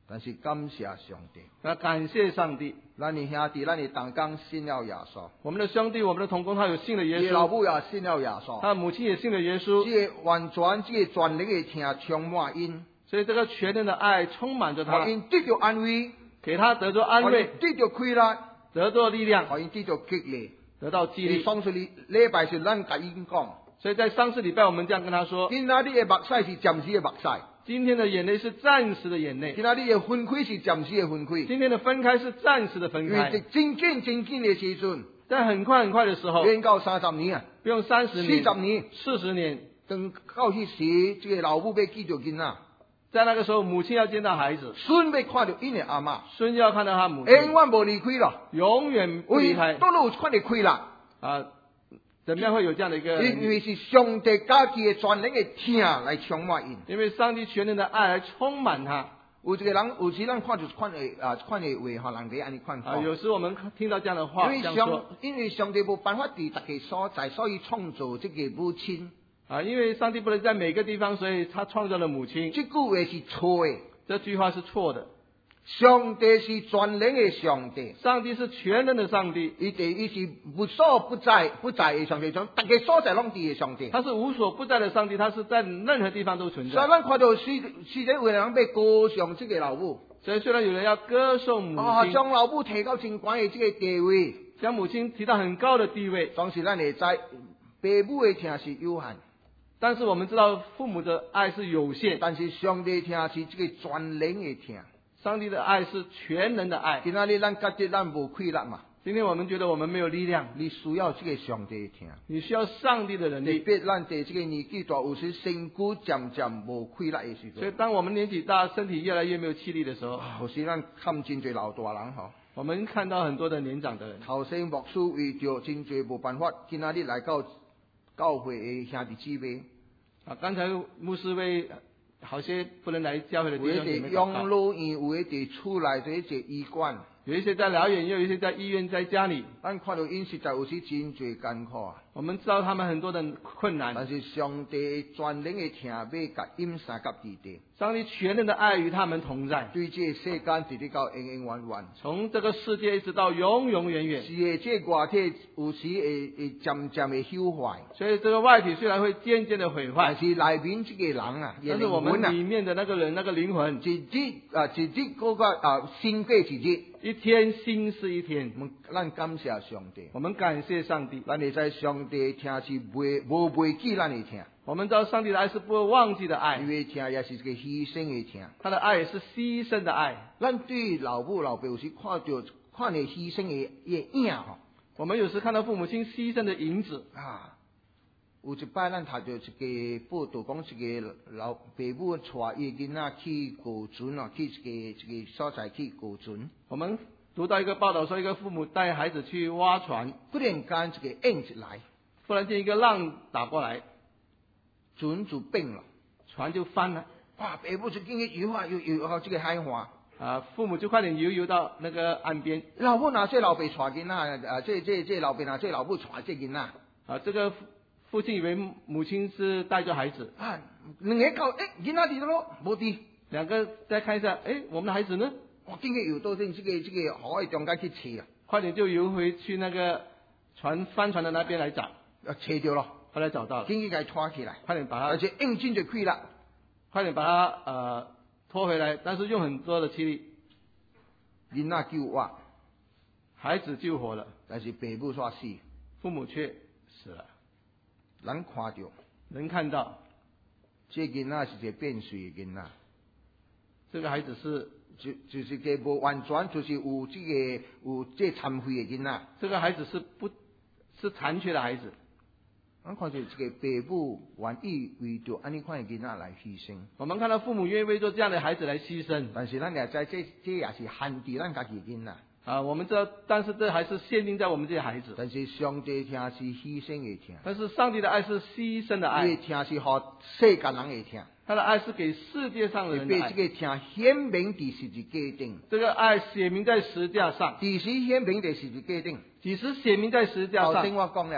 但是感谢上帝， 那感谢上帝， 咱的兄弟，咱的同工信了耶稣， 我们的兄弟，我们的同工，他有信了耶伊老稣， 母也信了耶稣， 他的母亲也信了耶稣， 这个完全这个全能的听充满因， 所以这个全能的爱充满着他互，因得到安慰， 给他得着安互慰， 因得到快乐， 得着力量， 互因得到激励。 得到激励。 上次礼礼拜是咱甲伊讲， 所以在上次礼拜我们这样跟他说， 今仔日的目屎是暂时的目屎， 今天的眼泪是暂时的眼泪， 今仔日的分开是暂时的分开， 今天的分开是暂时的分因为在开， 真紧真紧的时阵， 在很快很快的时候， 变到三十年啊， 不用三十四年、 十年， 四十年， 等到迄时，这个老母要见到囡仔， 在那个时候，母亲要见到孩子， 孙要看到因的阿嬷， 孙要看到他母亲， 永远无离开了， 永远不离开为都有看到快乐。 啊！怎么样会有这样的一个？ 因为是上帝家己的全能的听来充满因。 因为上帝全能的爱来充满他有一个人，有时咱看就是看的啊，看的话，互人哋安尼看啊！ 法。 有时我们听到这样的话， 因为上这样说， 因为上帝无办法伫逐个所在，所以创造这个母亲。 啊，因为上帝不能在每个地方，所以他创造了母亲。 这句话是错的。 这句话是错的。 上帝是全能的上帝， 上帝是全能的上帝， 伊第伊是无所不在不在的上帝，从逐个所在拢伫的上帝。 他是无所不在的上帝，他是在任何地方都存所以在。 咱看到世世界有人要歌颂这个老母， 所以虽然有人要歌颂母啊， 亲， 将老母提到真高的这个地位， 将母亲提到很高的地位， 当时咱会知，父母的听是有限， 但是我们知道父母的爱是有限， 但是上帝听是这个全能的听。 上帝的爱是全能的爱。 今仔日咱觉得咱无快乐嘛？ 今天我们觉得我们没有力量， 你需要这个上帝的听。 你需要上帝的能特力。 别咱在这个年纪大，有时身躯渐渐无快乐的时阵， 所以当我们年纪大，身体越来越没有气力的时候， 有时咱看真侪老大人吼， 我们看到很多的年长的人， 头先牧师为着真侪无办法，今仔日来到教会的兄弟姊妹， 啊，刚才牧师为好些不能来教会的有一弟兄姐妹伫养祷告， 老院，有一伫厝内的一个医馆， 有一些在疗养，也有一些在医院，在家里。 咱看到因实在有时真侪艰苦啊。 我们知道他们很多的困难， 但是上帝全能的听要甲因三甲地地， 上帝全能的爱与他们同在， 对这个世间直直到永永远远。 从这个世界一直到永永远远。 是的，这个外体有时会会渐渐的朽坏， 所以这个外体虽然会渐渐的毁坏， 但是内面这个人啊， 但是我们灵魂啊， 里面的那个人那个灵魂， 一日啊一日嗰个啊新过一日， 一天新是一天。 我们咱感谢上帝， 我们感谢上帝， 咱会知上帝听是袂无袂记咱的听， 我们知道上帝的爱是不会忘记的因爱， 为听也是一个牺牲的听。 他的爱也是牺牲的爱。 咱对老母老爸有时看到看你牺牲的的影吼。 我们有时看到父母亲牺牲的影子啊，有一摆咱读到一个报道，讲一个老爸母带伊囡仔去高船啊，去一个一个所在去高船。 我们读到一个报道说，一个父母带孩子去挖船， 忽然间一个影一来， 忽然间一个浪打过来， 船就变了， 船就翻了。 哇！爸母就紧去游啊游游到这个海岸。 啊，父母就快点游游到那个岸边。 老母拿这老爸带囡仔，啊，这这这老爸拿这老母带这囡仔。 啊，这个父亲以为母亲是带着孩子。 啊，两个到，诶，囡仔伫咯，无伫。 两个再看一下，哎，我们的孩子呢？ 我紧去游到这这个这个海的中间去找啊， 快点就游回去那个船帆船的那边来找。 啊，找到了， 后来找到了， 紧去给他拖起来， 快点把他， 而且应劲就开了。 快点把他呃拖回来，但是用很多的气力， 囡仔救活， 孩子救活了， 但是爸母煞死， 父母却死了。 人看到， 能看到这囡仔是一个变水的囡仔， 这个孩子是就就是一个无完全就是有这个有这残废的囡仔。 这个孩子是不是残缺的孩子。 咱看到这个爸母愿意为着安尼款的囡仔来牺牲， 我们看到父母愿意为做这样的孩子来牺牲， 但是咱也知这这也是限制咱家己囡仔。 啊，我们知道，但是这还是限定在我们这些孩子。 但是上帝听是牺牲的听， 但是上帝的爱是牺牲的伊爱， 的听是互世间人的听， 他的爱是给世界上的人的爱。 被这个听显明伫十字架顶， 这个爱写明在十字架上， 第时显明伫十字架顶。 几时写明在十字架头先上？ 我讲了，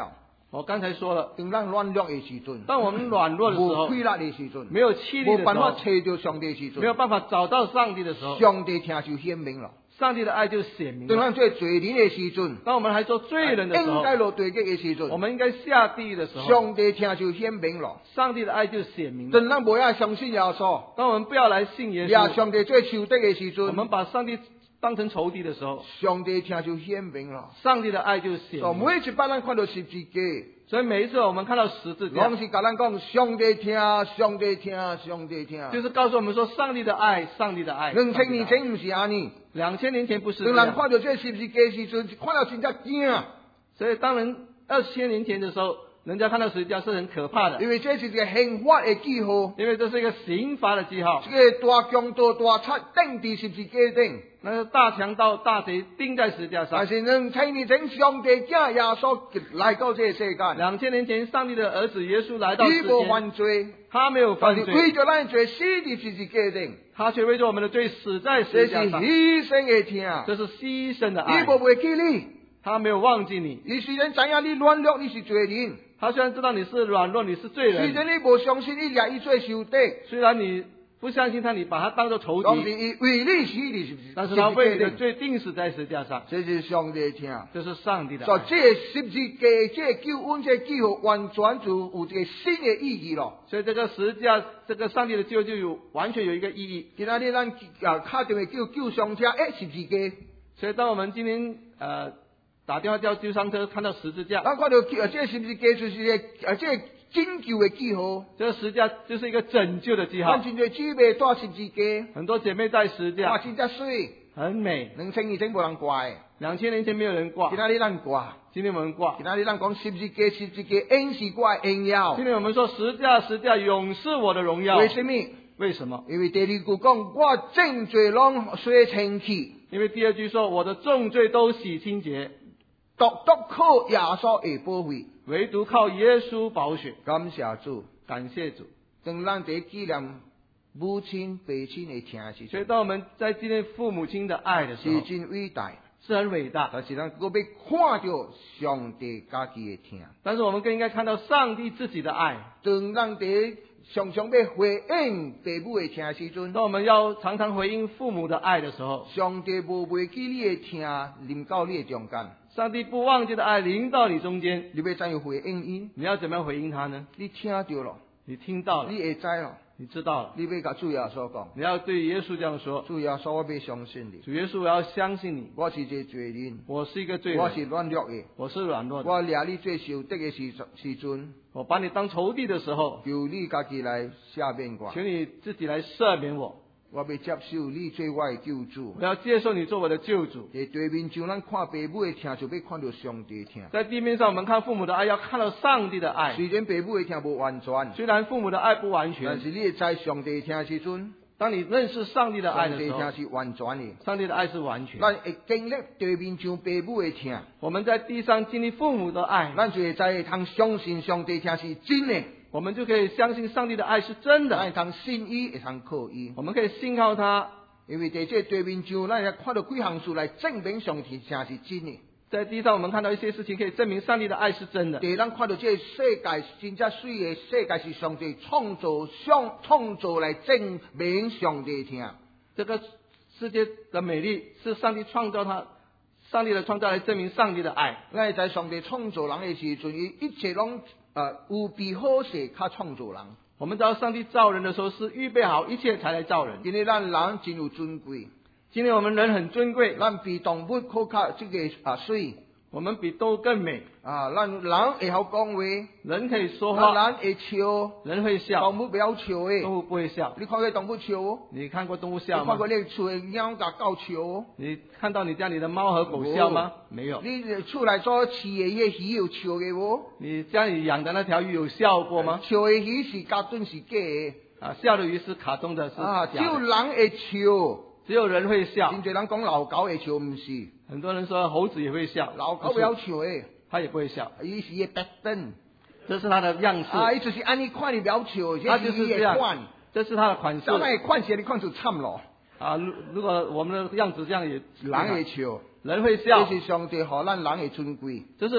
我刚才说了， 当咱软弱的时阵， 当我们软弱的时候， 无气力的时阵， 没有气力的时无办法候， 找到上帝的时阵， 没有办法找到上帝的时候， 上帝听就显明了。 上帝的爱就显明了。 当咱做罪人的时阵， 当我们还做罪人的时候应，该落地狱的时阵， 我们应该下地狱的时候， 上帝听就显明了。 上帝的爱就显明了。 当咱无要相信耶稣， 当我们不要来信耶也稣， 上帝做仇敌的时阵， 我们把上帝当成仇敌的时候， 上帝听就显明了。 上帝的爱就显所以明了。 每一摆咱看到十字架， 所以每一次我们看到十字架拢，是甲咱讲上帝听，上帝听，上帝听。 就是告诉我们说上帝的爱，上帝的爱。 两千年前不是安尼， 两千年前不是这当人样， 看到这十字架的时阵，看到真正惊， 所以当人二千年前的时候，人家看到十字架是很可怕的， 因为这是一个刑罚的记号。 因为这是一个刑罚的记号。 这个大强盗大贼钉在十字架顶， 那个大强盗、大贼钉在十字架上。 但是两千年前上帝囝耶稣来到这个世界， 两千年前，上帝的儿子耶稣来到世伊无间， 犯罪， 他没有但是犯罪， 为着咱罪死在十字架顶， 他却为着我们的罪死在十这是字架上。 牺牲的听。 这是牺牲的爱伊，无忘记你， 他没有忘记你。 伊虽然知影你软弱，你是罪人， 他虽然知道你是软弱，你是罪人， 虽然你无相信，你掠伊做仇敌， 虽然你不相信他，你把他当作仇但是敌， 伊为你死在十字但是他为你的顶， 罪定死在十字架上。 这是上帝的听。 这是上帝的所以爱。 这十字架、这救恩、这记号，完全就有一个新的意义咯。 所以这个十字架，这个上帝的救就有完全有一个意义。 今仔日咱啊敲电话叫救伤车，诶，十字架。 所以当我们今天呃打电话叫救伤车，看到十字架， 咱看到呃这十字架就是一个呃这拯救的记号。 这个十字架就是一个拯救的记号咱。真侪姊妹带十字架， 很多姐妹带十字哇， 架， 真正水。 很美。 两千年前无人挂的， 两千年前没有人挂今，仔日咱挂。 今天我们挂今。仔日咱讲十字架，十字架永是我的荣耀今。天我们说十字架，十字架永是我的荣耀。 为什么？ 为什么？ 因为第二句讲，我正罪拢洗清气， 因为第二句说我的重罪都洗清洁， 独独靠耶稣的保惠。 唯独靠耶稣宝血。 感谢主。 感谢主。 当咱在纪念母亲、父亲的听的时所以阵， 当我们在纪念父母亲的爱的时是候， 真伟大。 是很伟大。 但是咱搁要看到上帝家己的听。 但是我们更应该看到上帝自己的爱。 当咱在常常要回应父母的听的时阵， 当我们要常常回应父母的爱的时候， 上帝无忘记你的听，临到你的中间。 上帝不忘记的爱临到你中间， 你要怎样回应伊？ 你要怎么样回应他呢？ 你听到了， 你听到了， 你会知咯。 你知道了， 你要甲主耶稣讲， 你要对耶稣这样说： 主耶稣，我要相信你。 主耶稣，我要相信你， 我是一个罪人， 我是一个罪我是人， 软弱的， 我是软弱的， 我掠你做仇敌的时时阵， 我把你当仇敌的时候， 求你家己来赦免我。 请你自己来赦免我， 我要接受你做我的救主。 我要接受你做我的救主。 在地面上，咱看父母的听，就要看到上帝的听。 在地面上，我们看父母的爱，要看到上帝的爱。 虽然父母的听无完全， 虽然父母的爱不完全， 但是你会知上帝的听的时阵， 当你认识上帝的爱上帝的时候， 的听是完全的。 上帝的爱是完全。 咱会经历地面上父母的听， 我们在地上经历父母的爱， 咱就会知会通相信上帝听是真的。 我们就可以相信上帝的爱是真咱会的， 通信伊，会通靠伊。 我们可以信靠他。 因为在这地面上，咱也看到几项事来证明上帝听是真的。 在地上，我们看到一些事情可以证明上帝的爱是真的。 第咱看到这世界真正水的世界是上帝创造、创创造来证明上帝听。 这个世界的美丽是上帝创造它，上帝的创造来证明上帝的爱。 咱会知上帝创造人的时阵，伊一切拢呃有备好势，较创造人。 我们知道上帝造人的时候是预备好一切才来造人。 今日咱人真有尊贵， 今天我们人很尊贵， 咱比动物可较这个啊水我们比动物更美。 啊，咱人会晓讲话， 人可以说咱话， 人会笑， 人会笑， 动物不晓笑诶。 动物不会笑。 你看过动物笑哦？ 你看过动物你笑吗看过？你厝的猫甲狗笑哦？ 你看到你家里的猫和狗笑吗？没有。 你厝内所饲的迄个鱼有笑的无？ 你家里养的那条鱼有笑过吗？ 笑的鱼是假准是假的啊，笑的鱼是卡通的，是啊，只有假的。 人会笑， 只有人会笑。 真侪人讲老狗会笑，毋是很多人说猴子也会笑， 老狗不晓笑诶， 他也不会笑， 伊是伊的特征这是他的样式， 啊，伊就是安尼看你不晓笑， 他就是这样款， 这是他的款式上来款起来你看就惨咯， 啊。如如果我们的样子这样也， 人会笑， 人会笑这，是上帝互咱人的尊贵。 这是人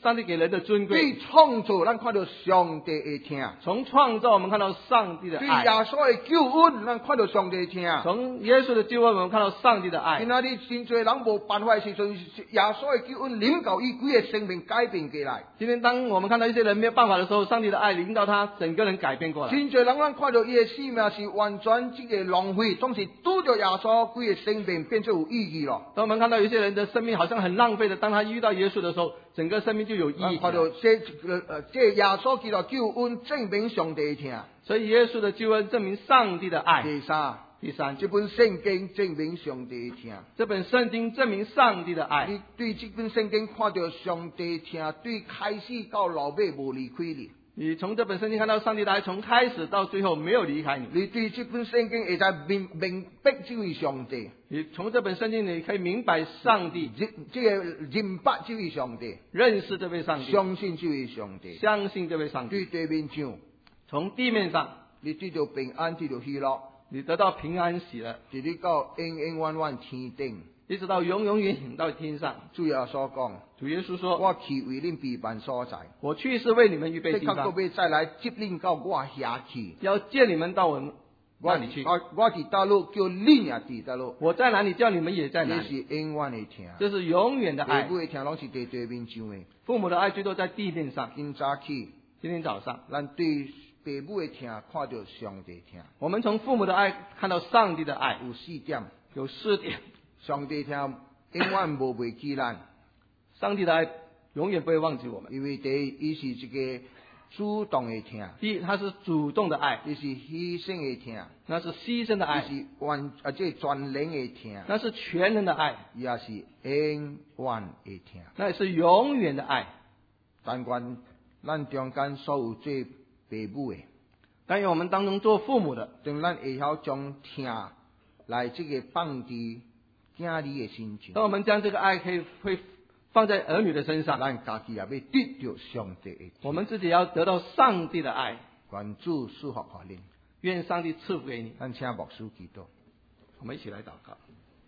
上帝给人的尊对贵， 创造，咱看到上帝的疼； 从创造我们看到上帝的对耶爱， 稣的救恩，咱看到上帝的疼。 从耶稣的救恩我们看到上帝的爱今。仔日真侪人无办法的时阵，耶稣的救恩领导伊规个生命改变过来。 今天当我们看到一些人没有办法的时候，上帝的爱领导他整个人改变过来。 真侪人咱看到伊的生命是完全这个浪费，总是拄着耶稣，规个生命变做有意义了。 当我们看到有些人的生命好像很浪费的，当他遇到耶稣的时候，整个生命就有意义咱看到了。 这呃这耶稣基督救恩证明上帝的疼。 所以耶稣的救恩证明上帝的爱。 第三， 第三， 这本圣经证明上帝的疼。 这本圣经证明上帝的爱。 你对这本圣经看到上帝的疼，对开始到老尾无离开你。 你从这本圣经看到上帝的爱，从开始到最后没有离开你。 你对这本圣经会在明明白这位上帝， 你从这本圣经你可以明白上帝， 这这个认白这位上帝， 认识这位上帝， 相信这位上帝。 相信这位上帝。 对地面上， 从地面上， 你得到平安，得到喜乐， 你得到平安喜乐， 直你到永永远远天顶。 一直到永永远远到天上。 主耶稣讲， 主耶稣说：“ 我去为恁备办所在， 我去是为你们预备这个地方， 要再来接恁到我遐去。 要接你们到我们我那里去。 我我伫倒路，叫恁也伫倒路。 我在哪里，叫你们也在哪这里。 是永远的疼。 这是永远的爱父。母的疼拢是在地面上的。 父母的爱最多在地面上。 今早起， 今天早上， 咱对父母的疼看到上帝的疼。 我们从父母的爱看到上帝的爱， 有四点， 有四点。 上帝的疼永远无忘记咱， 上帝的爱永远不会忘记我们。 因为第一，伊是一个主动的疼， 第一，他是主动的爱， 伊是牺牲的疼， 那是牺牲的爱， 伊是完啊这全能的疼， 那是全能的爱， 伊也是永远的疼。 那也是永远的爱。 但愿咱中间所有做父母的， 但愿我们当中做父母的， 当咱会晓将疼来这个放伫囝儿的心情， 当我们将这个爱可以会放在儿女的身上， 咱家己也要得到上帝的疼。 我们自己要得到上帝的爱。 愿主赐福给恁， 愿上帝赐福给你。 咱请牧师祈祷。 我们一起来祷告。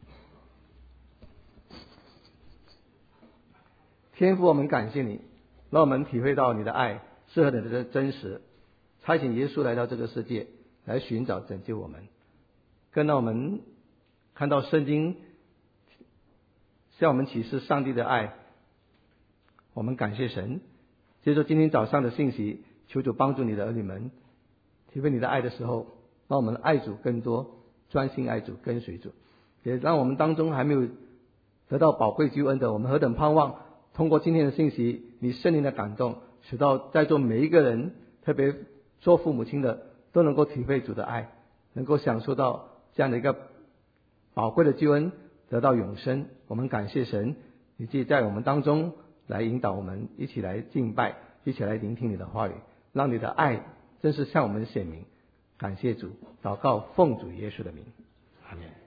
天父，我们感谢你，让我们体会到你的爱是何等的真实，差遣耶稣来到这个世界，来寻找拯救我们，更让我们看到圣经向我们启示上帝的爱。我们感谢神。接着今天早上的信息，求主帮助你的儿女们体会你的爱的时候，让我们爱主更多，专心爱主，跟随主，也让我们当中还没有得到宝贵救恩的，我们何等盼望通过今天的信息，你圣灵的感动，使到在座每一个人，特别做父母亲的，都能够体会主的爱，能够享受到这样的一个宝贵的救恩，得到永生。我们感谢神，你自己在我们当中来引导我们，一起来敬拜，一起来聆听你的话语，让你的爱真是向我们显明。感谢主，祷告奉主耶稣的名，阿门。